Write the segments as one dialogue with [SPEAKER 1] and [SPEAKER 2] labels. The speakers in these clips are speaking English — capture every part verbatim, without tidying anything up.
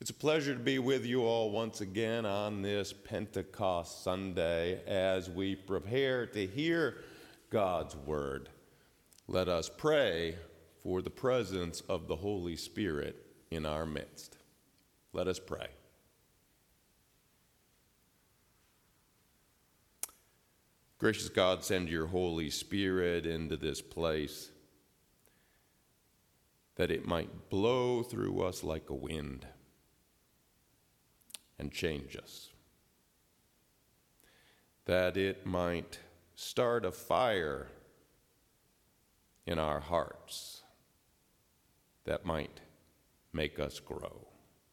[SPEAKER 1] It's a pleasure to be with you all once again on this Pentecost Sunday as we prepare to hear God's word. Let us pray for the presence of the Holy Spirit in our midst. Let us pray. Gracious God, send your Holy Spirit into this place that it might blow through us like a wind and change us, that it might start a fire in our hearts that might make us grow,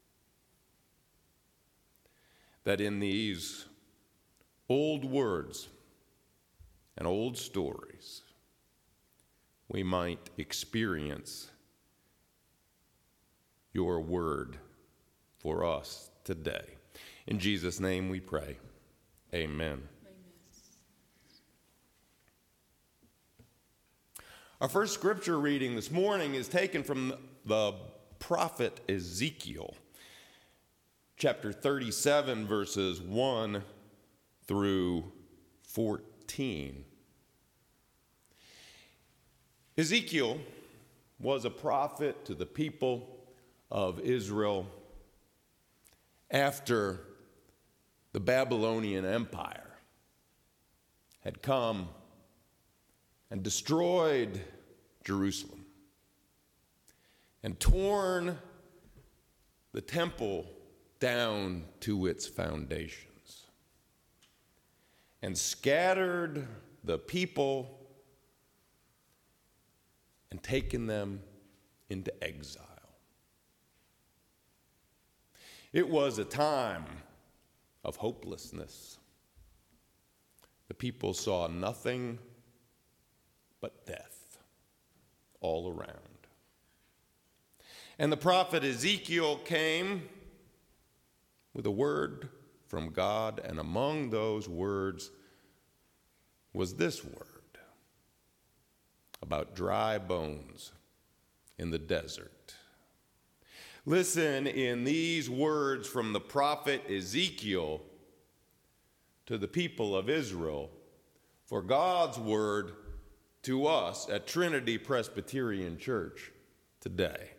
[SPEAKER 1] that in these old words and old stories we might experience your word for us today. In Jesus' name we pray. Amen.
[SPEAKER 2] Amen.
[SPEAKER 1] Our first scripture reading this morning is taken from the prophet Ezekiel, chapter thirty-seven, verses one through fourteen. Ezekiel was a prophet to the people of Israel after the Babylonian Empire had come and destroyed Jerusalem and torn the temple down to its foundations and scattered the people and taken them into exile. It was a time of hopelessness. The people saw nothing but death all around. And the prophet Ezekiel came with a word from God, and among those words was this word about dry bones in the desert. Listen in these words from the prophet Ezekiel to the people of Israel for God's word to us at Trinity Presbyterian Church today.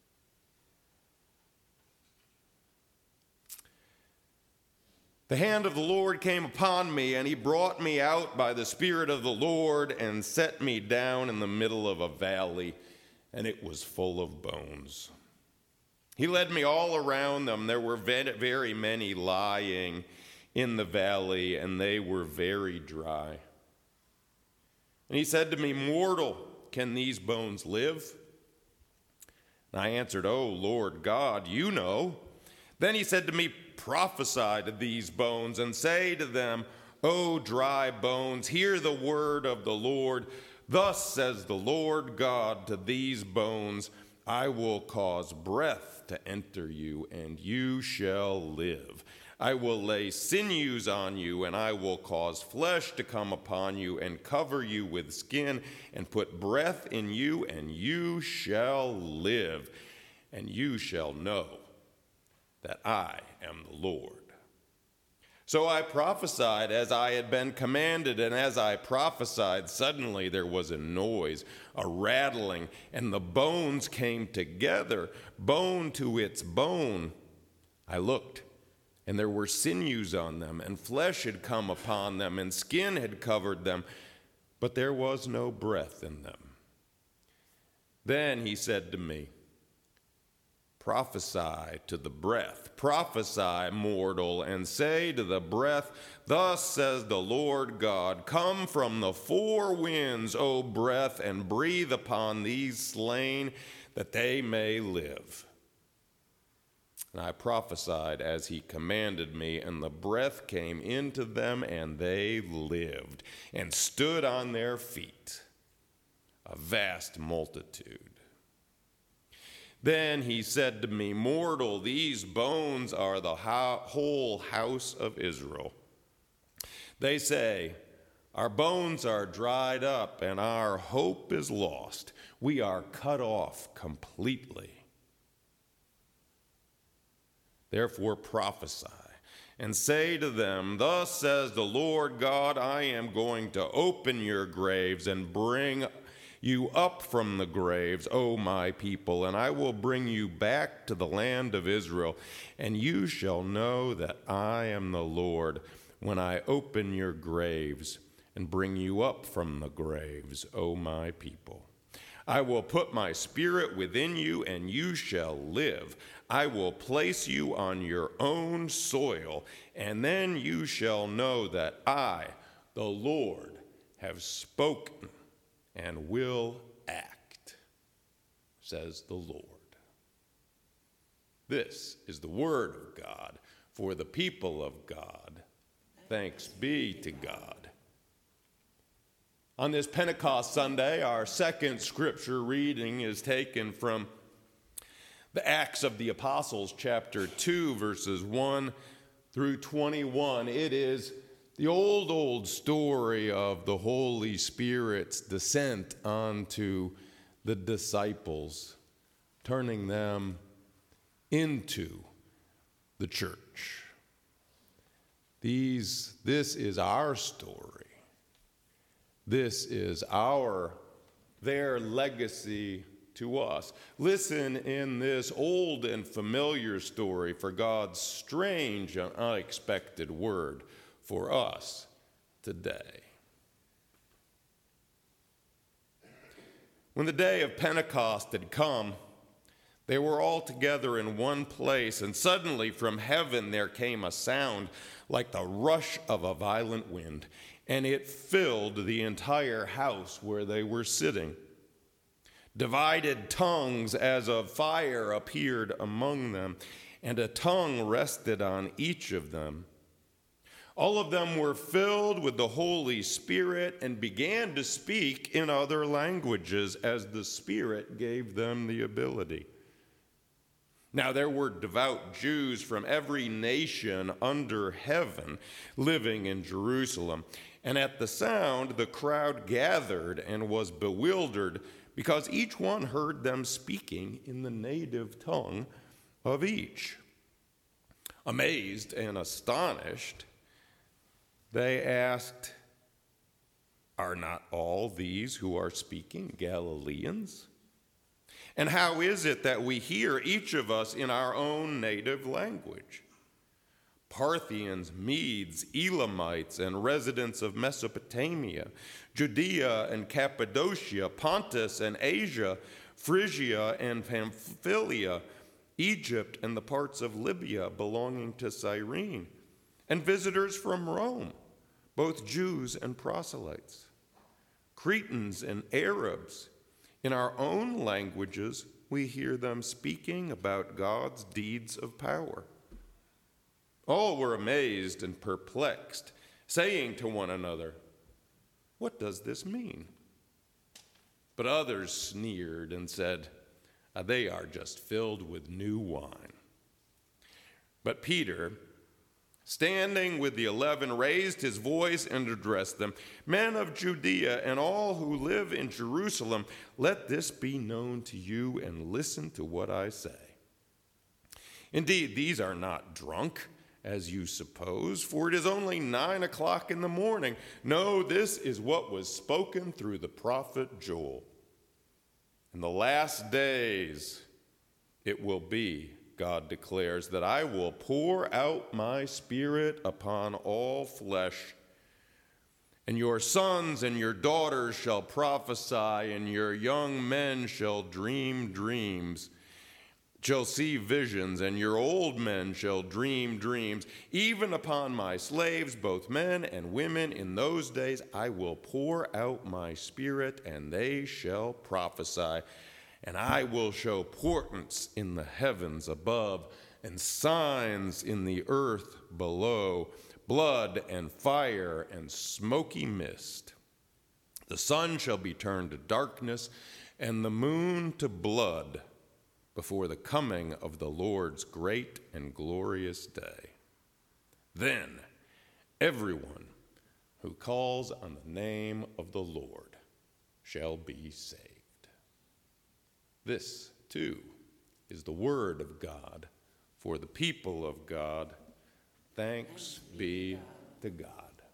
[SPEAKER 1] The hand of the Lord came upon me, and he brought me out by the Spirit of the Lord and set me down in the middle of a valley, and it was full of bones. He led me all around them. There were very many lying in the valley, and they were very dry. And he said to me, "Mortal, can these bones live?" And I answered, "Oh, Lord God, you know." Then he said to me, "Prophesy to these bones and say to them, O dry bones, hear the word of the Lord. Thus says the Lord God to these bones, I will cause breath to enter you, and you shall live. I will lay sinews on you, and I will cause flesh to come upon you, and cover you with skin, and put breath in you, and you shall live, and you shall know that I am the Lord." So I prophesied as I had been commanded, and as I prophesied, suddenly there was a noise, a rattling, and the bones came together, bone to its bone. I looked, and there were sinews on them, and flesh had come upon them, and skin had covered them, but there was no breath in them. Then he said to me, "Prophesy to the breath, prophesy, mortal, and say to the breath, Thus says the Lord God, come from the four winds, O breath, and breathe upon these slain, that they may live." And I prophesied as he commanded me, and the breath came into them, and they lived, and stood on their feet, a vast multitude. Then he said to me, "Mortal, these bones are the ho- whole house of Israel. They say, our bones are dried up, and our hope is lost. We are cut off completely. Therefore prophesy, and say to them, Thus says the Lord God, I am going to open your graves and bring you up from the graves, O my people, and I will bring you back to the land of Israel, and you shall know that I am the Lord when I open your graves and bring you up from the graves, O my people. I will put my spirit within you, and you shall live. I will place you on your own soil, and then you shall know that I, the Lord, have spoken and will act, says the Lord. This is the word of God for the people of God. Thanks be to God. On this Pentecost Sunday, our second scripture reading is taken from the Acts of the Apostles, chapter two, verses one through twenty-one. It is the old, old story of the Holy Spirit's descent onto the disciples, turning them into the church. These, this is our story. This is our, their legacy to us. Listen in this old and familiar story for God's strange and unexpected word for us today. When the day of Pentecost had come, they were all together in one place, and suddenly from heaven there came a sound like the rush of a violent wind, and it filled the entire house where they were sitting. Divided tongues as of fire appeared among them, and a tongue rested on each of them. All of them were filled with the Holy Spirit and began to speak in other languages as the Spirit gave them the ability. Now there were devout Jews from every nation under heaven living in Jerusalem. And at the sound, the crowd gathered and was bewildered because each one heard them speaking in the native tongue of each. Amazed and astonished, they asked, Are not all these who are speaking Galileans? And how is it that we hear each of us in our own native language? Parthians, Medes, Elamites, and residents of Mesopotamia, Judea and Cappadocia, Pontus and Asia, Phrygia and Pamphylia, Egypt and the parts of Libya belonging to Cyrene, and visitors from Rome, both Jews and proselytes, Cretans and Arabs. In our own languages, we hear them speaking about God's deeds of power. All were amazed and perplexed, saying to one another, What does this mean? But others sneered and said, They are just filled with new wine. But Peter, standing with the eleven, raised his voice and addressed them, Men of Judea and all who live in Jerusalem, let this be known to you and listen to what I say. Indeed, these are not drunk, as you suppose, for it is only nine o'clock in the morning. No, this is what was spoken through the prophet Joel. In the last days it will be, God declares, that I will pour out my spirit upon all flesh, and your sons and your daughters shall prophesy, and your young men shall dream dreams, shall see visions, and your old men shall dream dreams. Even upon my slaves, both men and women, in those days I will pour out my spirit, and they shall prophesy. And I will show portents in the heavens above and signs in the earth below, blood and fire and smoky mist. The sun shall be turned to darkness and the moon to blood before the coming of the Lord's great and glorious day. Then everyone who calls on the name of the Lord shall be saved. This, too, is the word of God for the people of God. Thanks be to God.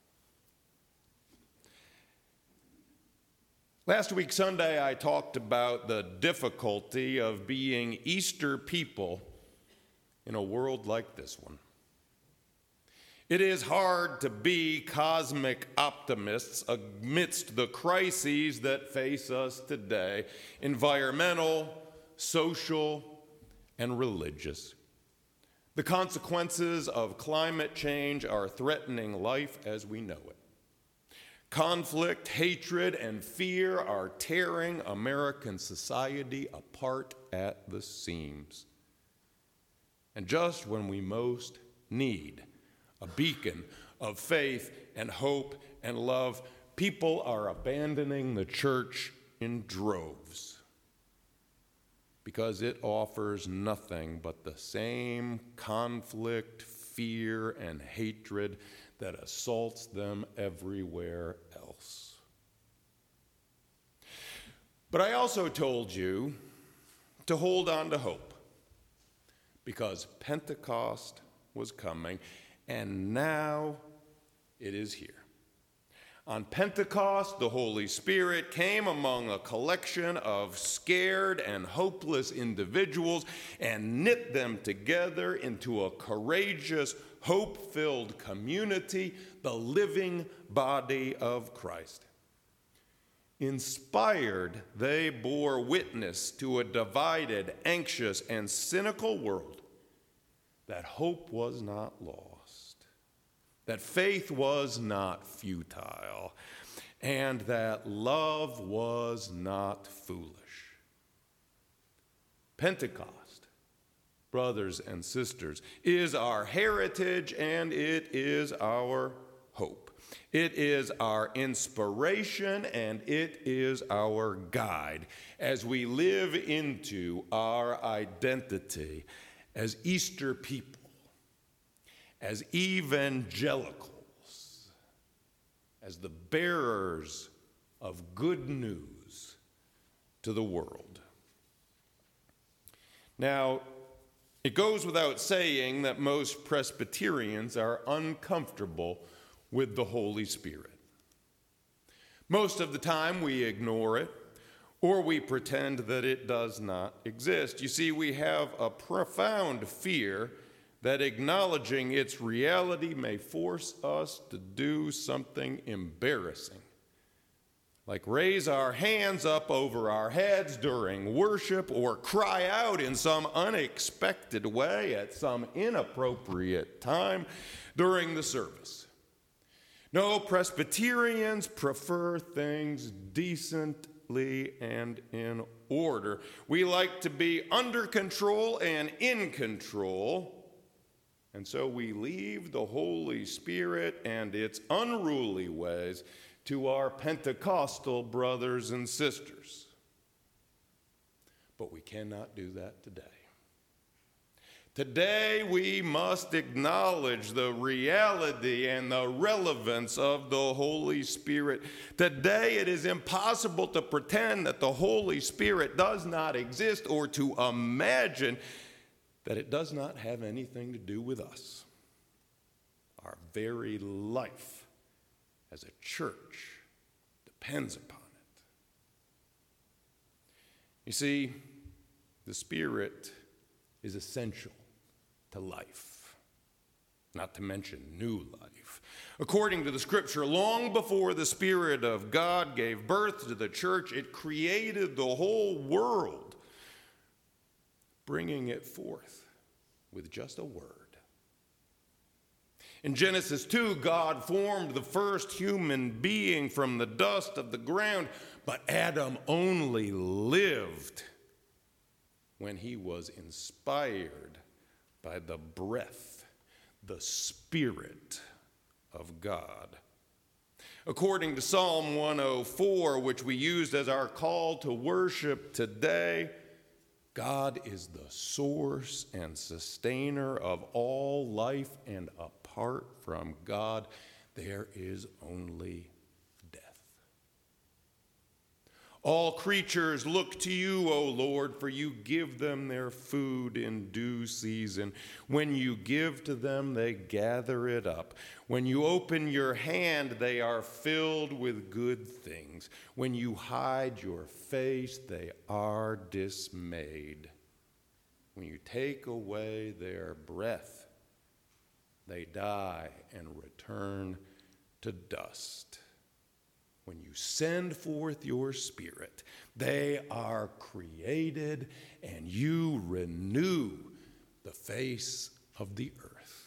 [SPEAKER 1] Last week, Sunday, I talked about the difficulty of being Easter people in a world like this one. It is hard to be cosmic optimists amidst the crises that face us today, environmental, social, and religious. The consequences of climate change are threatening life as we know it. Conflict, hatred, and fear are tearing American society apart at the seams. And just when we most need a beacon of faith and hope and love, people are abandoning the church in droves because it offers nothing but the same conflict, fear, and hatred that assaults them everywhere else. But I also told you to hold on to hope because Pentecost was coming, and now it is here. On Pentecost, the Holy Spirit came among a collection of scared and hopeless individuals and knit them together into a courageous, hope-filled community, the living body of Christ. Inspired, they bore witness to a divided, anxious, and cynical world that hope was not lost, that faith was not futile, and that love was not foolish. Pentecost, brothers and sisters, is our heritage and it is our hope. It is our inspiration and it is our guide as we live into our identity as Easter people, as evangelicals, as the bearers of good news to the world. Now, it goes without saying that most Presbyterians are uncomfortable with the Holy Spirit. Most of the time we ignore it, or we pretend that it does not exist. You see, we have a profound fear that acknowledging its reality may force us to do something embarrassing, like raise our hands up over our heads during worship or cry out in some unexpected way at some inappropriate time during the service. No, Presbyterians prefer things decently and in order. We like to be under control and in control, and so we leave the Holy Spirit and its unruly ways to our Pentecostal brothers and sisters. But we cannot do that today. Today we must acknowledge the reality and the relevance of the Holy Spirit. Today it is impossible to pretend that the Holy Spirit does not exist or to imagine that it does not have anything to do with us. Our very life as a church depends upon it. You see, the Spirit is essential to life, not to mention new life. According to the Scripture, long before the Spirit of God gave birth to the church, it created the whole world, bringing it forth with just a word. In Genesis two, God formed the first human being from the dust of the ground, but Adam only lived when he was inspired by the breath, the Spirit of God. According to Psalm one oh four, which we used as our call to worship today, God is the source and sustainer of all life, and apart from God, there is only death. All creatures look to you, O Lord, for you give them their food in due season. When you give to them, they gather it up. When you open your hand, they are filled with good things. When you hide your face, they are dismayed. When you take away their breath, they die and return to dust. When you send forth your Spirit, they are created, and you renew the face of the earth.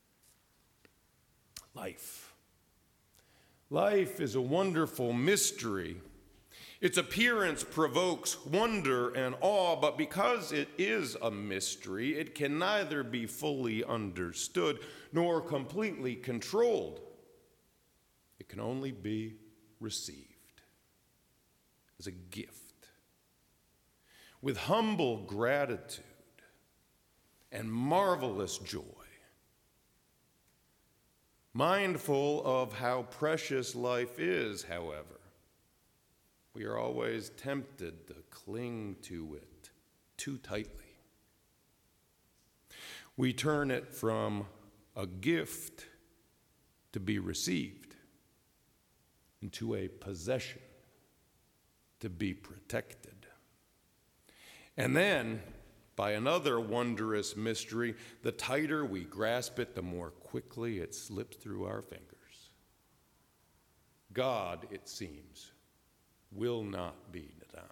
[SPEAKER 1] Life. Life is a wonderful mystery. Its appearance provokes wonder and awe, but because it is a mystery, it can neither be fully understood nor completely controlled. It can only be received as a gift with humble gratitude and marvelous joy, mindful of how precious life is. However, we are always tempted to cling to it too tightly. We turn it from a gift to be received into a possession to be protected. And then, by another wondrous mystery, the tighter we grasp it, the more quickly it slips through our fingers. God, it seems, will not be denied.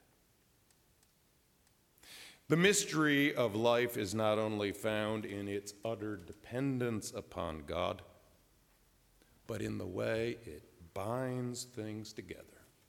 [SPEAKER 1] The mystery of life is not only found in its utter dependence upon God, but in the way it binds things together.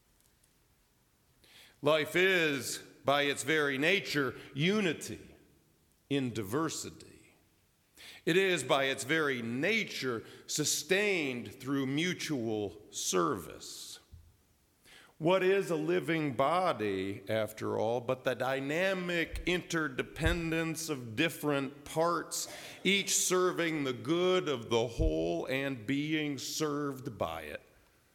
[SPEAKER 1] Life is, by its very nature, unity in diversity. It is, by its very nature, sustained through mutual service. What is a living body, after all, but the dynamic interdependence of different parts, each serving the good of the whole and being served by it?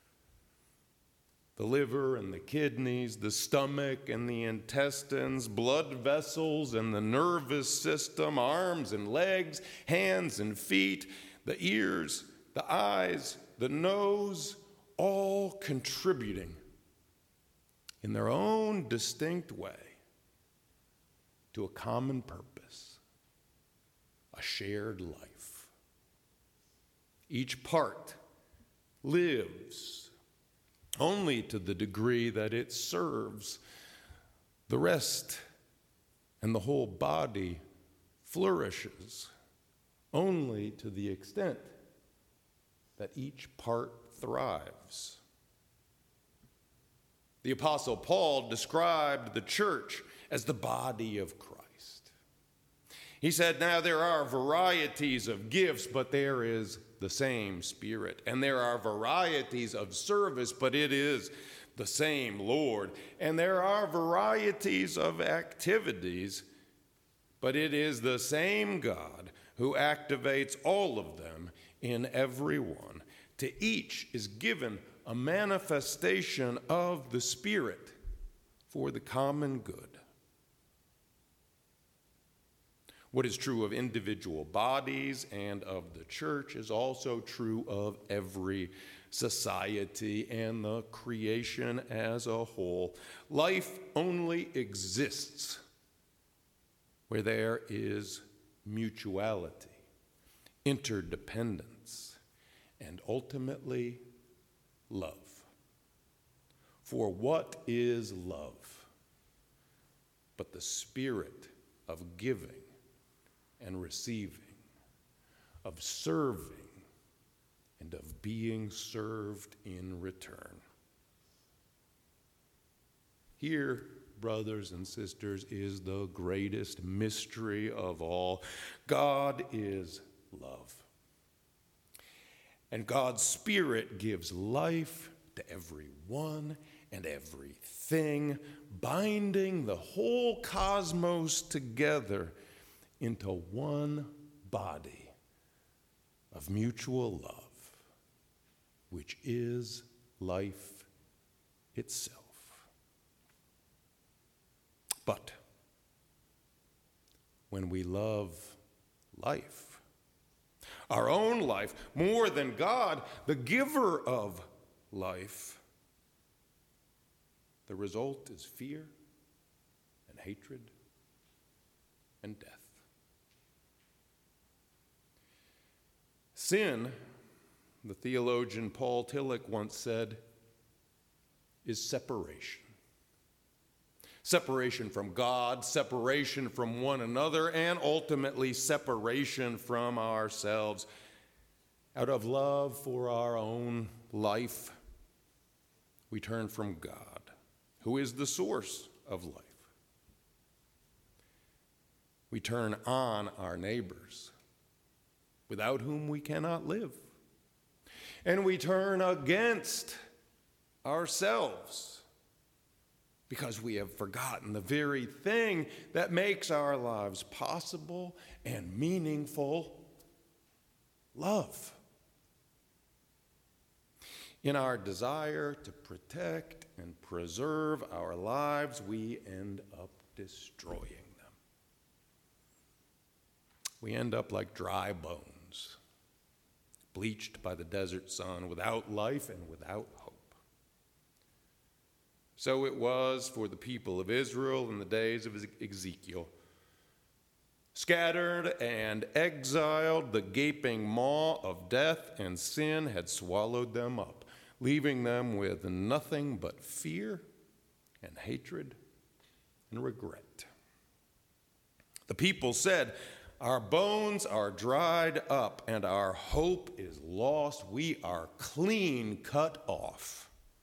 [SPEAKER 1] The liver and the kidneys, the stomach and the intestines, blood vessels and the nervous system, arms and legs, hands and feet, the ears, the eyes, the nose, all contributing in their own distinct way to a common purpose, a shared life. Each part lives only to the degree that it serves the rest, and the whole body flourishes only to the extent that each part thrives. The Apostle Paul described the church as the body of Christ. He said, now there are varieties of gifts, but there is the same Spirit. And there are varieties of service, but it is the same Lord. And there are varieties of activities, but it is the same God who activates all of them in every one. To each is given a manifestation of the Spirit for the common good. What is true of individual bodies and of the church is also true of every society and the creation as a whole. Life only exists where there is mutuality, interdependence, and ultimately love. For what is love but the spirit of giving and receiving, of serving, and of being served in return? Here, brothers and sisters, is the greatest mystery of all. God is love. And God's Spirit gives life to everyone and everything, binding the whole cosmos together into one body of mutual love, which is life itself. But when we love life, our own life, more than God, the giver of life, the result is fear and hatred and death. Sin, the theologian Paul Tillich once said, is separation. Separation from God, separation from one another, and ultimately separation from ourselves. Out of love for our own life, we turn from God, who is the source of life. We turn on our neighbors, without whom we cannot live. And we turn against ourselves, because we have forgotten the very thing that makes our lives possible and meaningful: love. In our desire to protect and preserve our lives, we end up destroying them. We end up like dry bones, bleached by the desert sun, without life and without hope. So it was for the people of Israel in the days of Ezekiel. Scattered and exiled, the gaping maw of death and sin had swallowed them up, leaving them with nothing but fear and hatred and regret. The people said, "Our bones are dried up and our hope is lost. We are clean cut off."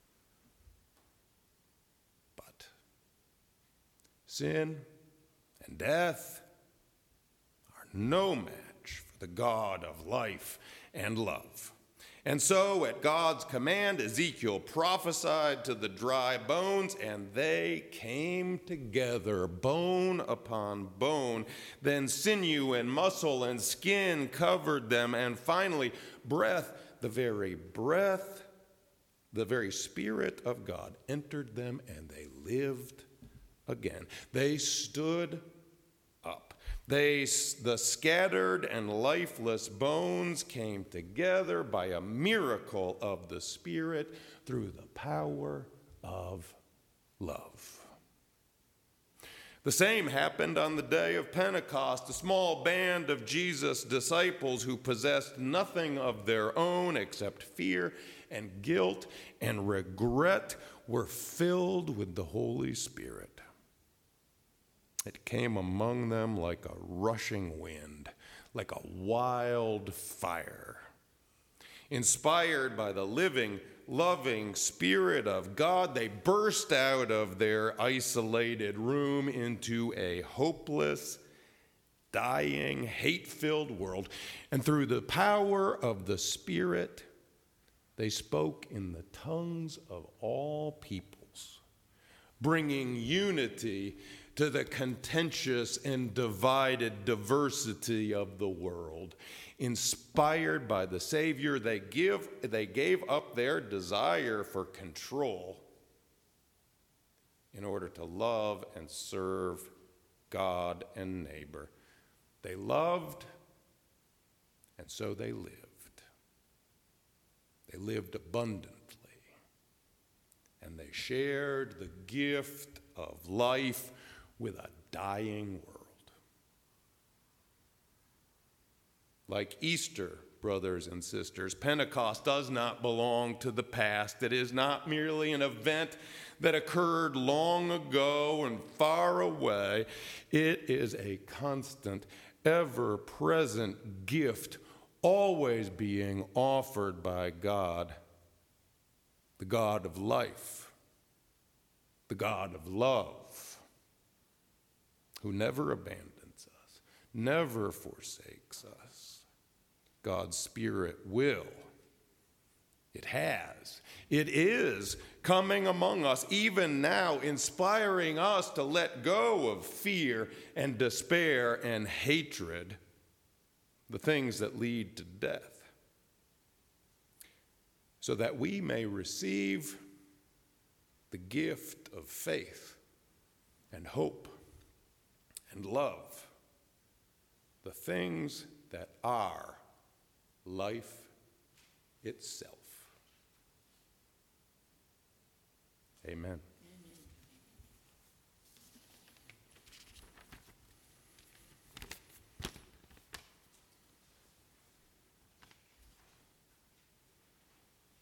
[SPEAKER 1] Sin and death are no match for the God of life and love. And so, at God's command, Ezekiel prophesied to the dry bones, and they came together, bone upon bone. Then sinew and muscle and skin covered them, and finally, breath, the very breath, the very Spirit of God entered them, and they lived again. They stood up. They, the scattered and lifeless bones came together by a miracle of the Spirit through the power of love. The same happened on the day of Pentecost. A small band of Jesus' disciples who possessed nothing of their own except fear and guilt and regret were filled with the Holy Spirit. It came among them like a rushing wind, like a wild fire. Inspired by the living, loving Spirit of God, they burst out of their isolated room into a hopeless, dying, hate-filled world. And through the power of the Spirit, they spoke in the tongues of all peoples, bringing unity to the contentious and divided diversity of the world. Inspired by the Savior, they give they gave up their desire for control in order to love and serve God and neighbor. They loved, and so they lived. They lived abundantly, and they shared the gift of life with a dying world. Like Easter, brothers and sisters, Pentecost does not belong to the past. It is not merely an event that occurred long ago and far away. It is a constant, ever-present gift, always being offered by God, the God of life, the God of love, who never abandons us, never forsakes us. God's Spirit will, it has, it is coming among us even now, inspiring us to let go of fear and despair and hatred, the things that lead to death, so that we may receive the gift of faith and hope and love the things that are life itself. Amen.